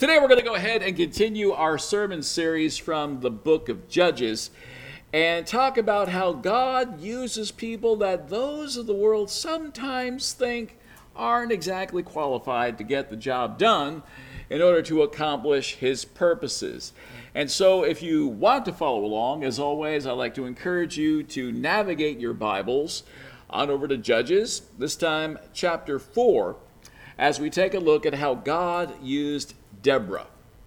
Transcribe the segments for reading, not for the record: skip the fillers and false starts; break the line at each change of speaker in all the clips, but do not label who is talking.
Today we're going to go ahead and continue our sermon series from the book of Judges and talk about how God uses people that those of the world sometimes think aren't exactly qualified to get the job done in order to accomplish his purposes. And so if you want to follow along, as always, I'd like to encourage you to navigate your Bibles on over to Judges, this time chapter 4, as we take a look at how God used Deborah.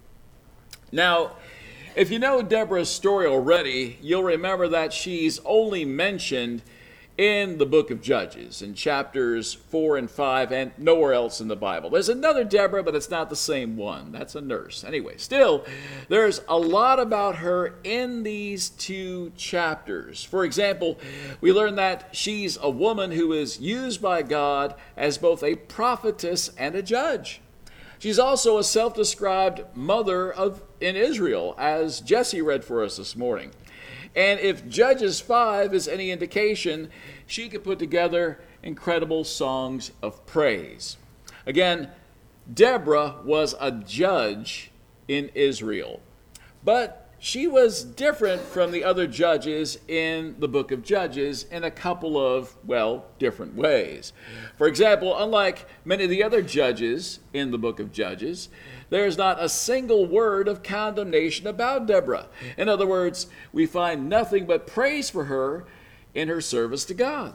Now, if you know Deborah's story already, you'll remember that she's only mentioned in the book of Judges, in chapters 4 and 5, and nowhere else in the Bible. There's another Deborah, but it's not the same one. That's a nurse. Anyway, still, there's a lot about her in these two chapters. For example, we learn that she's a woman who is used by God as both a prophetess and a judge. She's also a self-described mother in Israel, as Jesse read for us this morning. And if Judges 5 is any indication, she could put together incredible songs of praise. Again, Deborah was a judge in Israel, but she was different from the other judges in the book of Judges in a couple of, different ways. For example, unlike many of the other judges in the book of Judges, there's not a single word of condemnation about Deborah. In other words, we find nothing but praise for her in her service to God.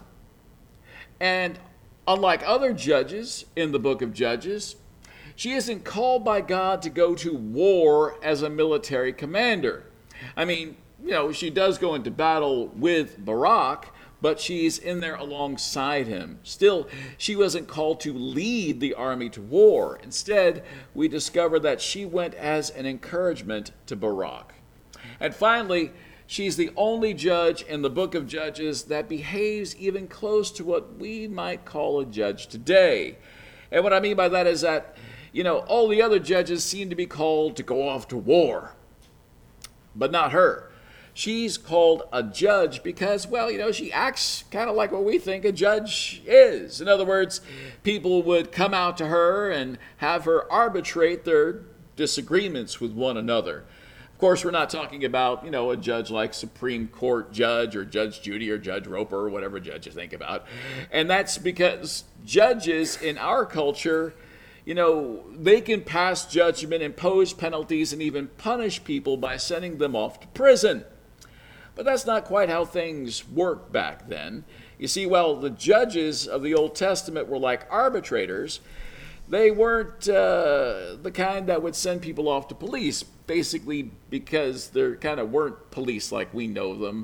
And unlike other judges in the book of Judges, she isn't called by God to go to war as a military commander. I mean, she does go into battle with Barak, but she's in there alongside him. Still, she wasn't called to lead the army to war. Instead, we discover that she went as an encouragement to Barak. And finally, she's the only judge in the book of Judges that behaves even close to what we might call a judge today. And what I mean by that is that, all the other judges seem to be called to go off to war, but not her. She's called a judge because, she acts kind of like what we think a judge is. In other words, people would come out to her and have her arbitrate their disagreements with one another. Of course, we're not talking about, a judge like Supreme Court judge or Judge Judy or Judge Roper or whatever judge you think about. And that's because judges in our culture, they can pass judgment, impose penalties, and even punish people by sending them off to prison. But that's not quite how things worked back then. You see, while the judges of the Old Testament were like arbitrators, they weren't the kind that would send people off to police, basically because they kind of weren't police like we know them,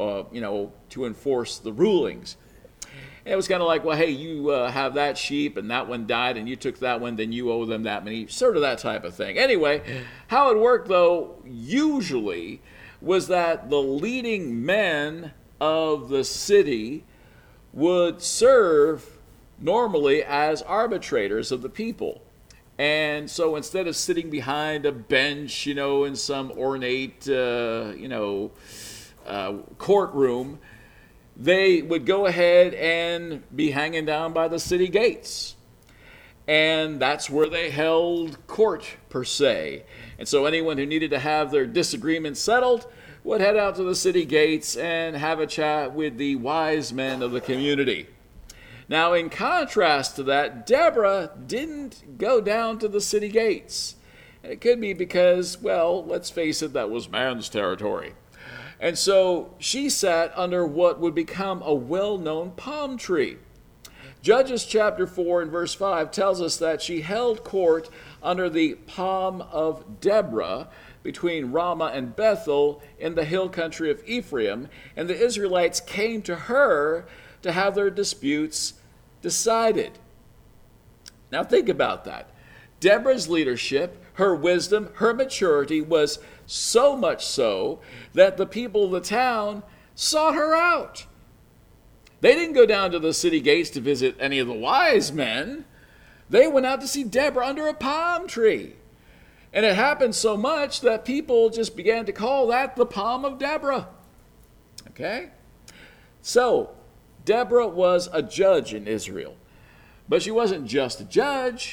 to enforce the rulings. It was kind of like, hey, you have that sheep and that one died and you took that one, then you owe them that many, sort of that type of thing. Anyway, how it worked, though, usually was that the leading men of the city would serve normally as arbitrators of the people. And so instead of sitting behind a bench, in some ornate, courtroom, they would go ahead and be hanging down by the city gates. And that's where they held court, per se. And so anyone who needed to have their disagreements settled would head out to the city gates and have a chat with the wise men of the community. Now, in contrast to that, Deborah didn't go down to the city gates. And it could be because, let's face it, that was man's territory. And so she sat under what would become a well-known palm tree. Judges chapter 4 and verse 5 tells us that she held court under the palm of Deborah between Ramah and Bethel in the hill country of Ephraim, and the Israelites came to her to have their disputes decided. Now think about that. Deborah's leadership, her wisdom, her maturity was so much so that the people of the town sought her out. They didn't go down to the city gates to visit any of the wise men. They went out to see Deborah under a palm tree. And it happened so much that people just began to call that the Palm of Deborah. Okay? So, Deborah was a judge in Israel. But she wasn't just a judge.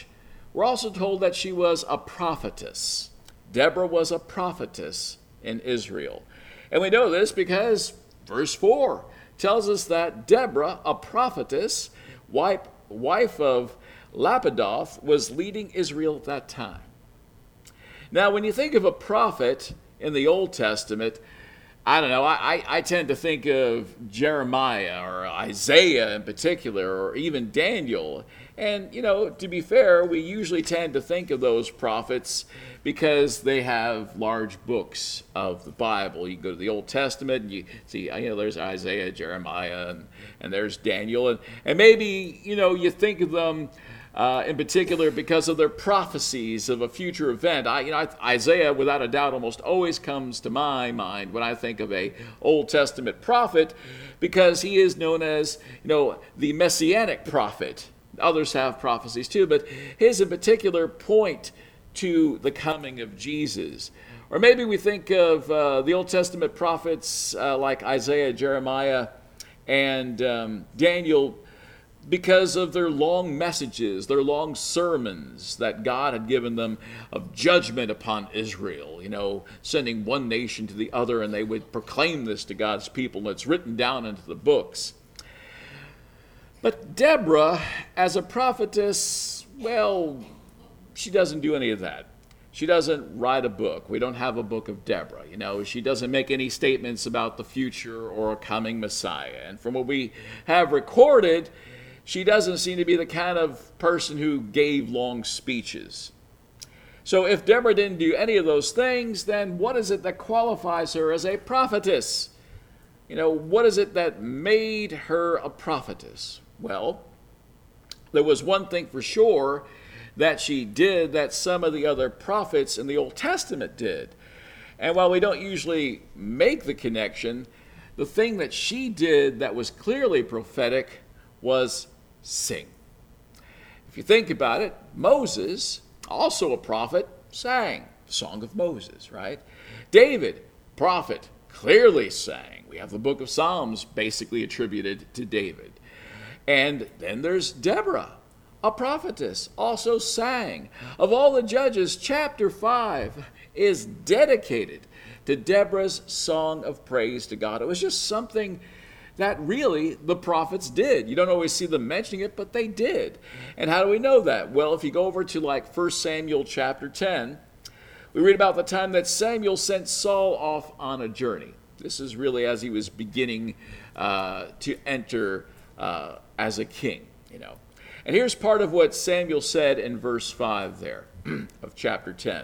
We're also told that she was a prophetess. Deborah was a prophetess in Israel. And we know this because verse 4 tells us that Deborah, a prophetess, wife of Lapidoth, was leading Israel at that time. Now, when you think of a prophet in the Old Testament, I don't know, I tend to think of Jeremiah or Isaiah in particular, or even Daniel. And, to be fair, we usually tend to think of those prophets because they have large books of the Bible. You go to the Old Testament and you see, there's Isaiah, Jeremiah, and there's Daniel. And maybe, you think of them in particular because of their prophecies of a future event. Isaiah, without a doubt, almost always comes to my mind when I think of a Old Testament prophet, because he is known as, the Messianic prophet. Others have prophecies too, but his in particular point to the coming of Jesus. Or maybe we think of the Old Testament prophets like Isaiah, Jeremiah, and Daniel, because of their long messages, their long sermons that God had given them of judgment upon Israel, sending one nation to the other, and they would proclaim this to God's people, and it's written down into the books. But Deborah, as a prophetess, well, she doesn't do any of that. She doesn't write a book. We don't have a book of Deborah. She doesn't make any statements about the future or a coming Messiah. And from what we have recorded, she doesn't seem to be the kind of person who gave long speeches. So if Deborah didn't do any of those things, then what is it that qualifies her as a prophetess? What is it that made her a prophetess? Well, there was one thing for sure that she did that some of the other prophets in the Old Testament did. And while we don't usually make the connection, the thing that she did that was clearly prophetic was sing. If you think about it, Moses, also a prophet, sang the Song of Moses, right? David, prophet, clearly sang. We have the book of Psalms basically attributed to David. And then there's Deborah, a prophetess, also sang. Of all the judges, chapter 5 is dedicated to Deborah's song of praise to God. It was just something that really the prophets did. You don't always see them mentioning it, but they did. And how do we know that? Well, if you go over to 1 Samuel chapter 10, we read about the time that Samuel sent Saul off on a journey. This is really as he was beginning to enter as a king, And here's part of what Samuel said in verse 5 there of chapter 10.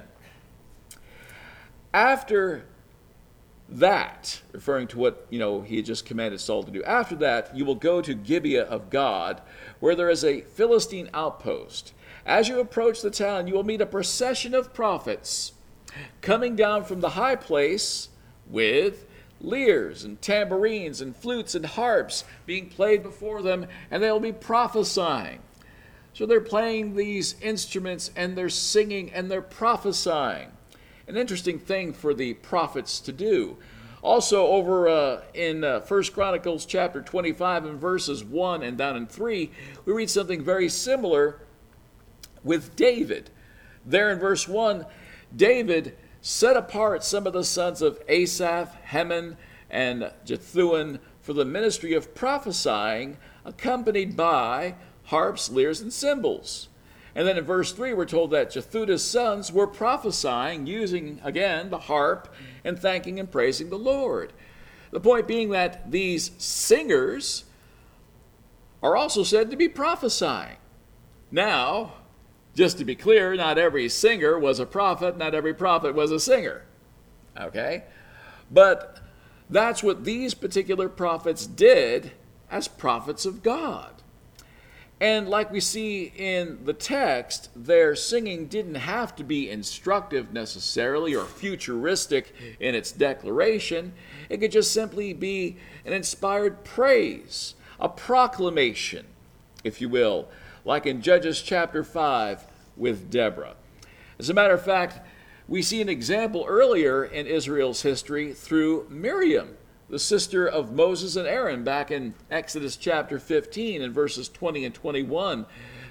After that, referring to what, he had just commanded Saul to do. After that, you will go to Gibeah of God, where there is a Philistine outpost. As you approach the town, you will meet a procession of prophets coming down from the high place with lyres and tambourines and flutes and harps being played before them, and they will be prophesying. So they're playing these instruments, and they're singing, and they're prophesying. An interesting thing for the prophets to do. Also over in 1 Chronicles chapter 25 and verses 1 and down in 3, we read something very similar with David. There in verse 1, David set apart some of the sons of Asaph, Heman, and Jethuan for the ministry of prophesying, accompanied by harps, lyres, and cymbals. And then in verse 3, we're told that Jethuda's sons were prophesying, using, again, the harp, and thanking and praising the Lord. The point being that these singers are also said to be prophesying. Now, just to be clear, not every singer was a prophet, not every prophet was a singer. Okay? But that's what these particular prophets did as prophets of God. And like we see in the text, their singing didn't have to be instructive necessarily or futuristic in its declaration. It could just simply be an inspired praise, a proclamation, if you will, like in Judges chapter 5 with Deborah. As a matter of fact, we see an example earlier in Israel's history through Miriam, the sister of Moses and Aaron, back in Exodus chapter 15 and verses 20 and 21.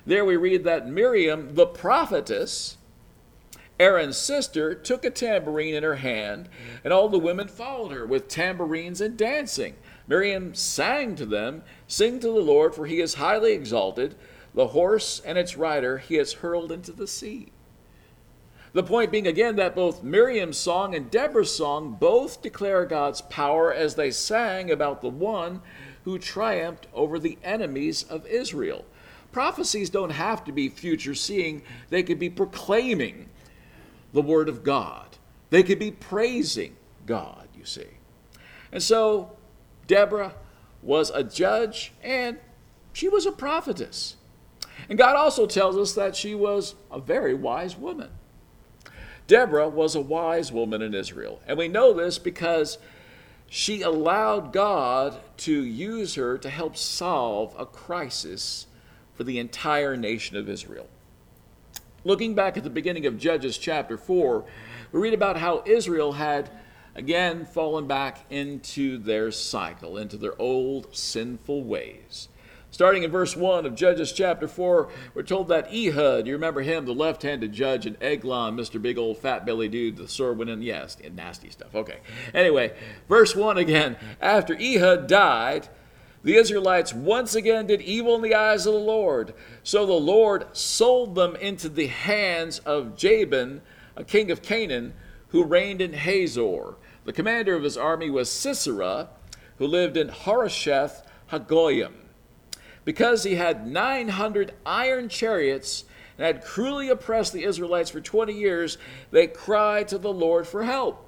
There we read that Miriam, the prophetess, Aaron's sister, took a tambourine in her hand, and all the women followed her with tambourines and dancing. Miriam sang to them, "Sing to the Lord, for he is highly exalted. The horse and its rider he has hurled into the sea." The point being again that both Miriam's song and Deborah's song both declare God's power as they sang about the one who triumphed over the enemies of Israel. Prophecies don't have to be future seeing. They could be proclaiming the word of God. They could be praising God, you see. And so Deborah was a judge and she was a prophetess. And God also tells us that she was a very wise woman. Deborah was a wise woman in Israel. And we know this because she allowed God to use her to help solve a crisis for the entire nation of Israel. Looking back at the beginning of Judges chapter 4, we read about how Israel had again fallen back into their cycle, into their old sinful ways. Starting in verse 1 of Judges chapter 4, we're told that Ehud, you remember him, the left-handed judge, and Eglon, Mr. Big Old Fat Belly Dude, the sword went in, yes, nasty stuff. Okay. Anyway, verse 1 again. After Ehud died, the Israelites once again did evil in the eyes of the Lord. So the Lord sold them into the hands of Jabin, a king of Canaan, who reigned in Hazor. The commander of his army was Sisera, who lived in Harosheth Hagoyim. Because he had 900 iron chariots and had cruelly oppressed the Israelites for 20 years, they cried to the Lord for help.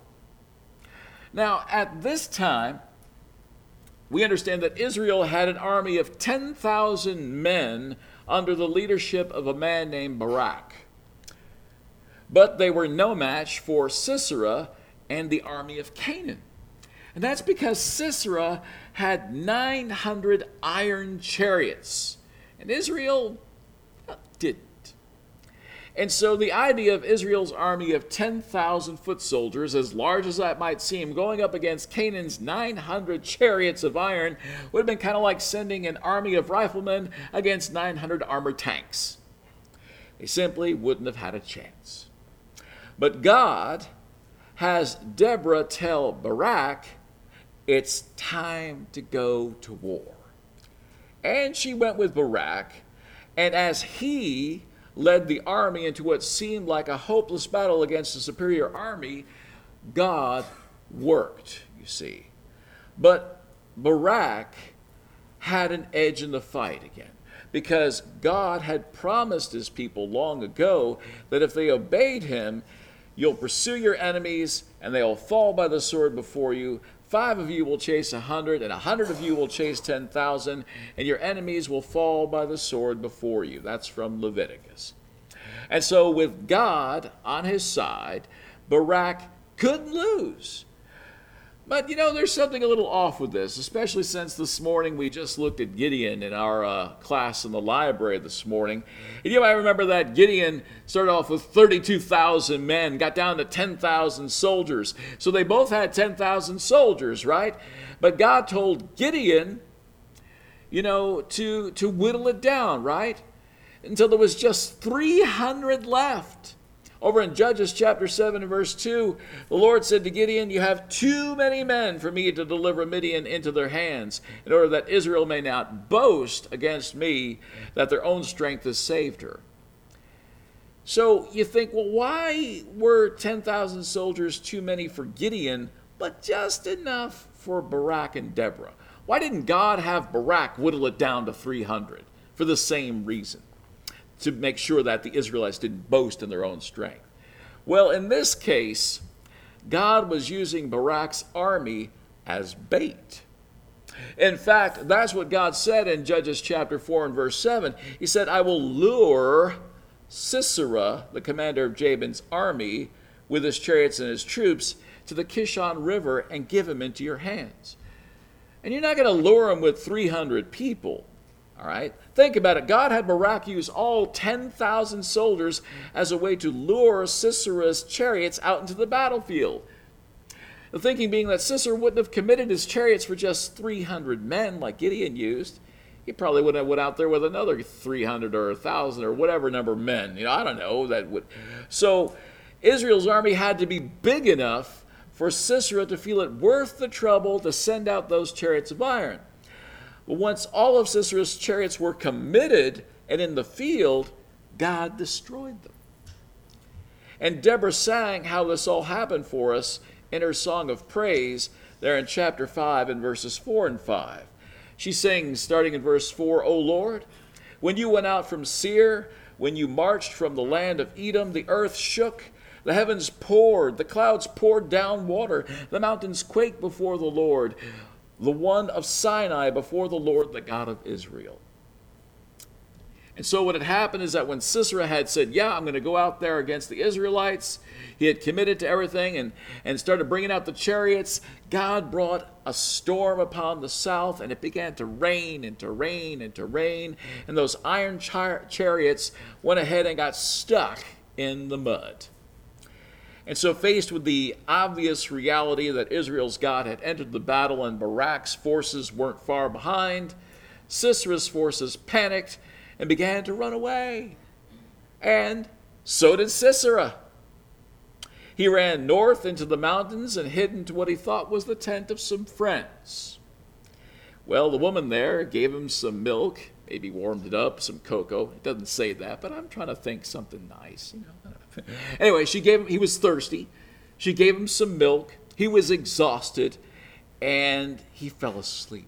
Now, at this time, we understand that Israel had an army of 10,000 men under the leadership of a man named Barak. But they were no match for Sisera and the army of Canaan. And that's because Sisera had 900 iron chariots, and Israel didn't. And so the idea of Israel's army of 10,000 foot soldiers, as large as that might seem, going up against Canaan's 900 chariots of iron would have been kind of like sending an army of riflemen against 900 armored tanks. They simply wouldn't have had a chance. But God has Deborah tell Barak, it's time to go to war. And she went with Barak, and as he led the army into what seemed like a hopeless battle against a superior army, God worked, you see. But Barak had an edge in the fight again, because God had promised his people long ago that if they obeyed him, you'll pursue your enemies, and they'll fall by the sword before you. 5 of you will chase 100, and 100 of you will chase 10,000, and your enemies will fall by the sword before you. That's from Leviticus. And so with God on his side, Barak couldn't lose. But, there's something a little off with this, especially since this morning we just looked at Gideon in our class in the library this morning. And you might remember that Gideon started off with 32,000 men, got down to 10,000 soldiers. So they both had 10,000 soldiers, right? But God told Gideon, to whittle it down, right? Until there was just 300 left. Over in Judges chapter 7 and verse 2, the Lord said to Gideon, you have too many men for me to deliver Midian into their hands, in order that Israel may not boast against me that their own strength has saved her. So you think, well, why were 10,000 soldiers too many for Gideon, but just enough for Barak and Deborah? Why didn't God have Barak whittle it down to 300? For the same reason, to make sure that the Israelites didn't boast in their own strength. Well, in this case, God was using Barak's army as bait. In fact, that's what God said in Judges chapter 4 and verse 7. He said, I will lure Sisera, the commander of Jabin's army, with his chariots and his troops, to the Kishon River and give him into your hands. And you're not going to lure him with 300 people. All right? Think about it. God had Barak use all 10,000 soldiers as a way to lure Sisera's chariots out into the battlefield. The thinking being that Sisera wouldn't have committed his chariots for just 300 men like Gideon used. he probably would have went out there with another 300 or 1,000 or whatever number of men. I don't know. So Israel's army had to be big enough for Sisera to feel it worth the trouble to send out those chariots of iron. But once all of Sisera's chariots were committed and in the field, God destroyed them. And Deborah sang how this all happened for us in her song of praise there in chapter 5 and verses 4 and 5. She sings, starting in verse 4, O Lord, when you went out from Seir, when you marched from the land of Edom, the earth shook, the heavens poured, the clouds poured down water, the mountains quaked before the Lord, the one of Sinai before the Lord, the God of Israel. And so what had happened is that when Sisera had said, yeah, I'm going to go out there against the Israelites, he had committed to everything and started bringing out the chariots, God brought a storm upon the south, and it began to rain and to rain and to rain, and those iron chariots went ahead and got stuck in the mud. And so faced with the obvious reality that Israel's God had entered the battle and Barak's forces weren't far behind, Sisera's forces panicked and began to run away. And so did Sisera. He ran north into the mountains and hid into what he thought was the tent of some friends. Well, the woman there gave him some milk, maybe warmed it up, some cocoa. It doesn't say that, but I'm trying to think something nice, Anyway, he was thirsty. She gave him some milk. He was exhausted, and he fell asleep.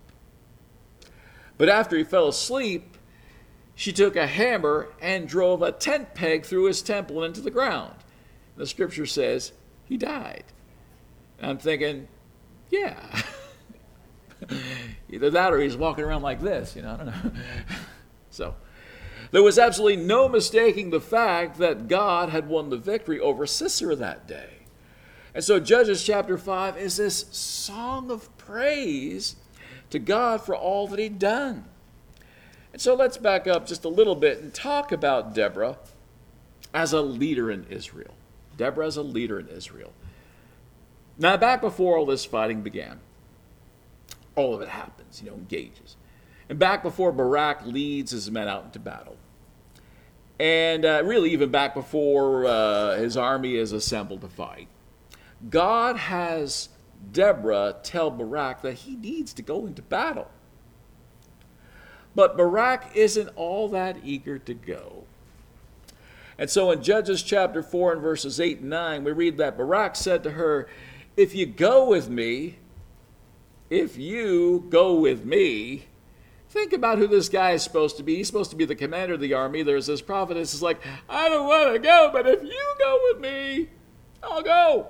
But after he fell asleep, she took a hammer and drove a tent peg through his temple into the ground. The scripture says he died. And I'm thinking, yeah. Either that or he's walking around like this, I don't know. So there was absolutely no mistaking the fact that God had won the victory over Sisera that day. And so Judges chapter 5 is this song of praise to God for all that he'd done. And so let's back up just a little bit and talk about Deborah as a leader in Israel. Deborah as a leader in Israel. Now, back before all this fighting began, all of it happens, engages. And back before Barak leads his men out into battle. And really even back before his army is assembled to fight, God has Deborah tell Barak that he needs to go into battle. But Barak isn't all that eager to go. And so in Judges chapter 4 and verses 8 and 9, we read that Barak said to her, if you go with me, think about who this guy is supposed to be. He's supposed to be the commander of the army. There's this prophetess who's like, I don't want to go, but if you go with me, I'll go.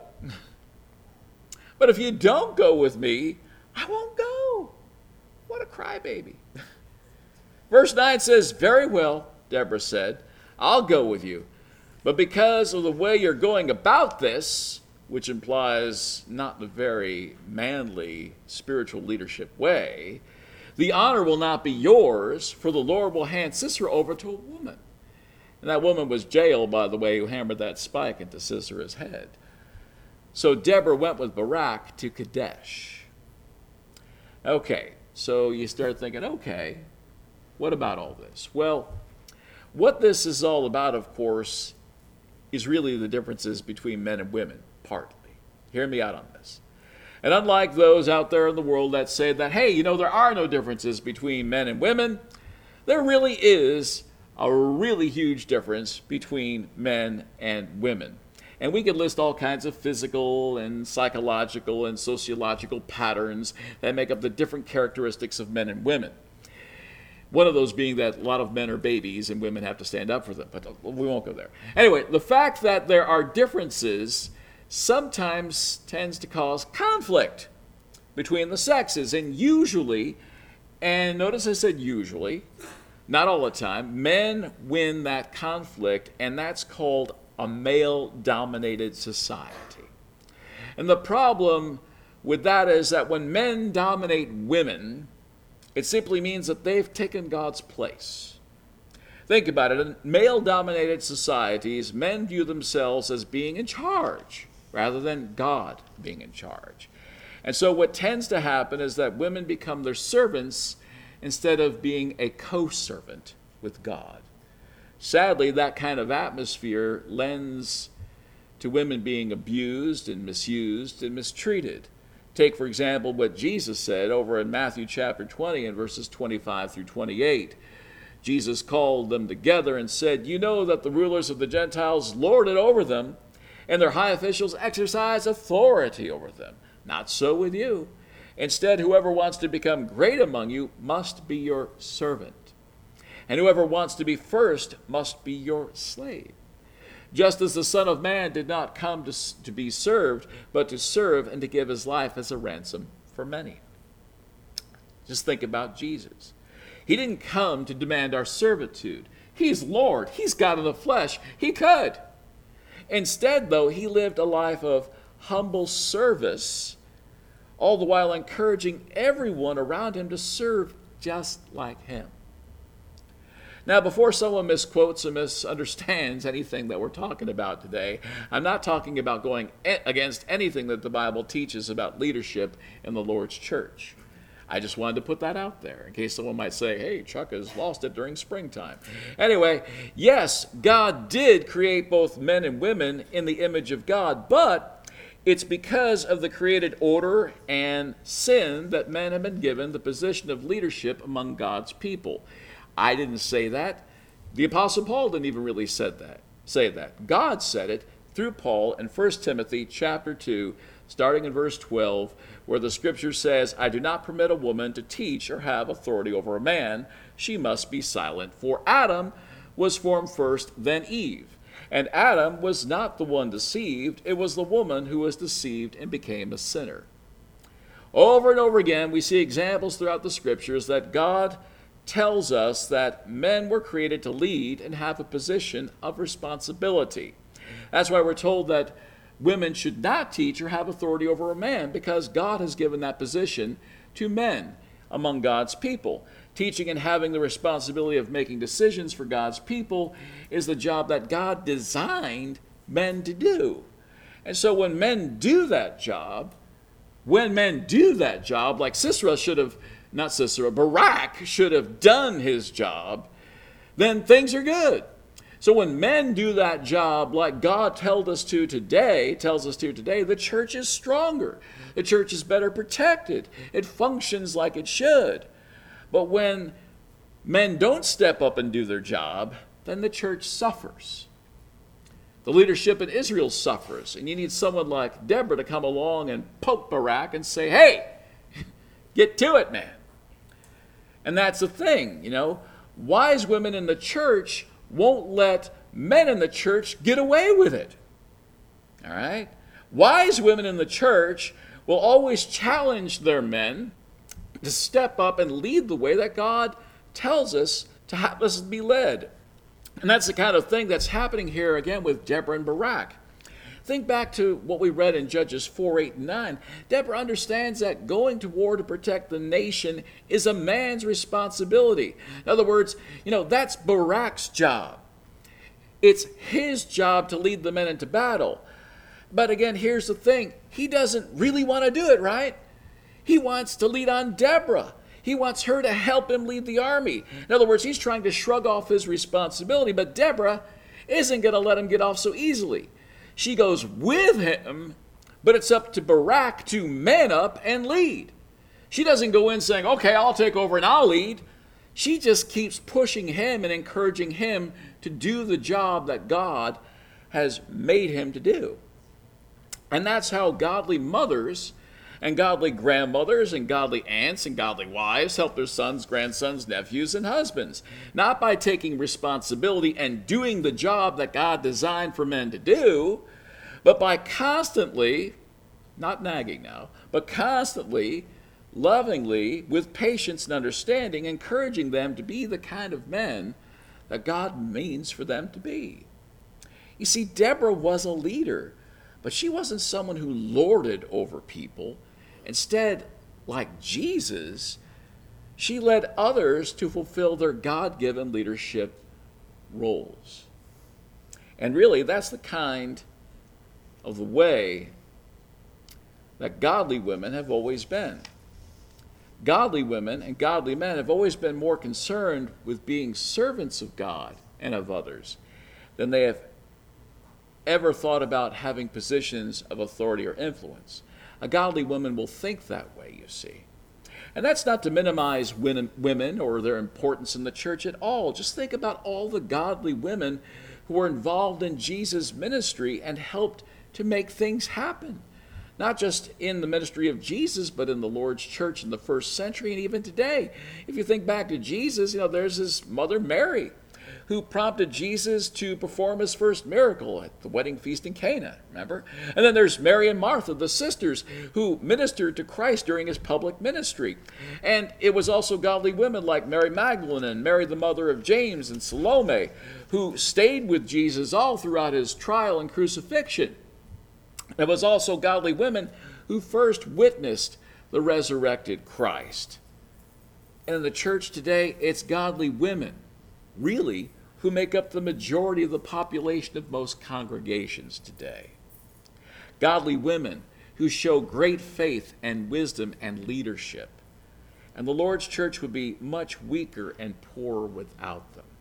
But if you don't go with me, I won't go. What a crybaby. Verse 9 says, very well, Deborah said, I'll go with you. But because of the way you're going about this, which implies not the very manly spiritual leadership way, the honor will not be yours, for the Lord will hand Sisera over to a woman. And that woman was Jael, by the way, who hammered that spike into Sisera's head. So Deborah went with Barak to Kadesh. Okay, so you start thinking, okay, what about all this? Well, what this is all about, of course, is really the differences between men and women, partly. Hear me out on this. And unlike those out there in the world that say that, hey, there are no differences between men and women, there really is a really huge difference between men and women. And we could list all kinds of physical and psychological and sociological patterns that make up the different characteristics of men and women. One of those being that a lot of men are babies and women have to stand up for them, but we won't go there. Anyway, the fact that there are differences sometimes tends to cause conflict between the sexes, and usually, and notice I said usually, not all the time, men win that conflict, and that's called a male-dominated society. And the problem with that is that when men dominate women, it simply means that they've taken God's place. Think about it. In male-dominated societies, men view themselves as being in charge rather than God being in charge. And so what tends to happen is that women become their servants instead of being a co-servant with God. Sadly, that kind of atmosphere lends to women being abused and misused and mistreated. Take, for example, what Jesus said over in Matthew chapter 20 and verses 25 through 28. Jesus called them together and said, "You know that the rulers of the Gentiles lord it over them, and their high officials exercise authority over them. Not so with you. Instead, whoever wants to become great among you must be your servant. And whoever wants to be first must be your slave. Just as the Son of Man did not come to be served, but to serve and to give his life as a ransom for many." Just think about Jesus. He didn't come to demand our servitude. He's Lord. He's God in the flesh. He could. Instead, though, he lived a life of humble service, all the while encouraging everyone around him to serve just like him. Now, before someone misquotes or misunderstands anything that we're talking about today, I'm not talking about going against anything that the Bible teaches about leadership in the Lord's church. I just wanted to put that out there in case someone might say, "Hey, Chuck has lost it during springtime." Anyway, yes, God did create both men and women in the image of God, but it's because of the created order and sin that men have been given the position of leadership among God's people. I didn't say that. The Apostle Paul didn't even really say that. God said it through Paul in 1 Timothy chapter 2, starting in verse 12, where the scripture says, "I do not permit a woman to teach or have authority over a man. She must be silent. For Adam was formed first, then Eve. And Adam was not the one deceived. It was the woman who was deceived and became a sinner." Over and over again, we see examples throughout the scriptures that God tells us that men were created to lead and have a position of responsibility. That's why we're told that women should not teach or have authority over a man, because God has given that position to men among God's people. Teaching and having the responsibility of making decisions for God's people is the job that God designed men to do. And so when men do that job, like Barak should have done his job, then things are good. So when men do that job like God tells us to today, the church is stronger. The church is better protected. It functions like it should. But when men don't step up and do their job, then the church suffers. The leadership in Israel suffers. And you need someone like Deborah to come along and poke Barak and say, "Hey, get to it, man." And that's the thing, Wise women in the church won't let men in the church get away with it. All right? Wise women in the church will always challenge their men to step up and lead the way that God tells us to have us be led. And that's the kind of thing that's happening here again with Deborah and Barak. Think back to what we read in Judges 4, 8, and 9. Deborah understands that going to war to protect the nation is a man's responsibility. In other words, that's Barak's job. It's his job to lead the men into battle. But again, here's the thing. He doesn't really want to do it, right? He wants to lead on Deborah. He wants her to help him lead the army. In other words, he's trying to shrug off his responsibility, but Deborah isn't going to let him get off so easily. She goes with him, but it's up to Barak to man up and lead. She doesn't go in saying, "Okay, I'll take over and I'll lead." She just keeps pushing him and encouraging him to do the job that God has made him to do. And that's how godly mothers and godly grandmothers and godly aunts and godly wives help their sons, grandsons, nephews, and husbands. Not by taking responsibility and doing the job that God designed for men to do, but by constantly, not nagging now, but constantly, lovingly, with patience and understanding, encouraging them to be the kind of men that God means for them to be. You see, Deborah was a leader, but she wasn't someone who lorded over people. Instead, like Jesus, she led others to fulfill their God-given leadership roles. And really, that's the kind of the way that godly women have always been. Godly women and godly men have always been more concerned with being servants of God and of others than they have ever thought about having positions of authority or influence. A godly woman will think that way, you see. And that's not to minimize women or their importance in the church at all. Just think about all the godly women who were involved in Jesus' ministry and helped to make things happen. Not just in the ministry of Jesus, but in the Lord's church in the first century and even today. If you think back to Jesus, there's his mother Mary, who prompted Jesus to perform his first miracle at the wedding feast in Cana, remember? And then there's Mary and Martha, the sisters, who ministered to Christ during his public ministry. And it was also godly women like Mary Magdalene and Mary, the mother of James, and Salome, who stayed with Jesus all throughout his trial and crucifixion. There was also godly women who first witnessed the resurrected Christ. And in the church today, it's godly women, really, who make up the majority of the population of most congregations today. Godly women who show great faith and wisdom and leadership. And the Lord's church would be much weaker and poorer without them.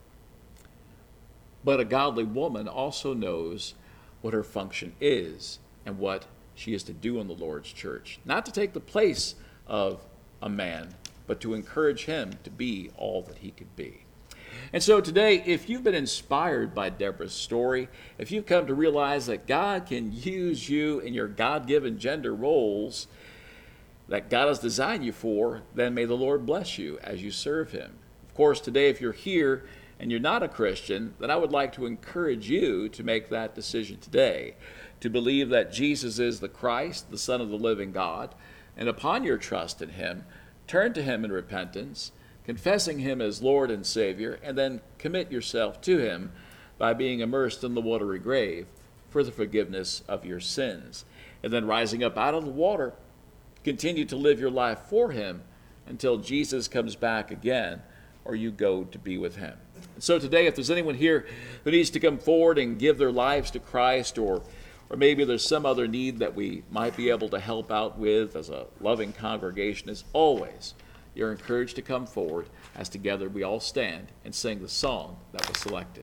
But a godly woman also knows what her function is and what she is to do in the Lord's church. Not to take the place of a man, but to encourage him to be all that he could be. And so today, if you've been inspired by Deborah's story, if you've come to realize that God can use you in your God-given gender roles that God has designed you for, then may the Lord bless you as you serve him. Of course, today, if you're here and you're not a Christian, then I would like to encourage you to make that decision today, to believe that Jesus is the Christ, the Son of the living God, and upon your trust in him, turn to him in repentance, confessing him as Lord and Savior, and then commit yourself to him by being immersed in the watery grave for the forgiveness of your sins. And then rising up out of the water, continue to live your life for him until Jesus comes back again or you go to be with him. And so today, if there's anyone here who needs to come forward and give their lives to Christ, or maybe there's some other need that we might be able to help out with as a loving congregation, as always, you're encouraged to come forward as together we all stand and sing the song that was selected.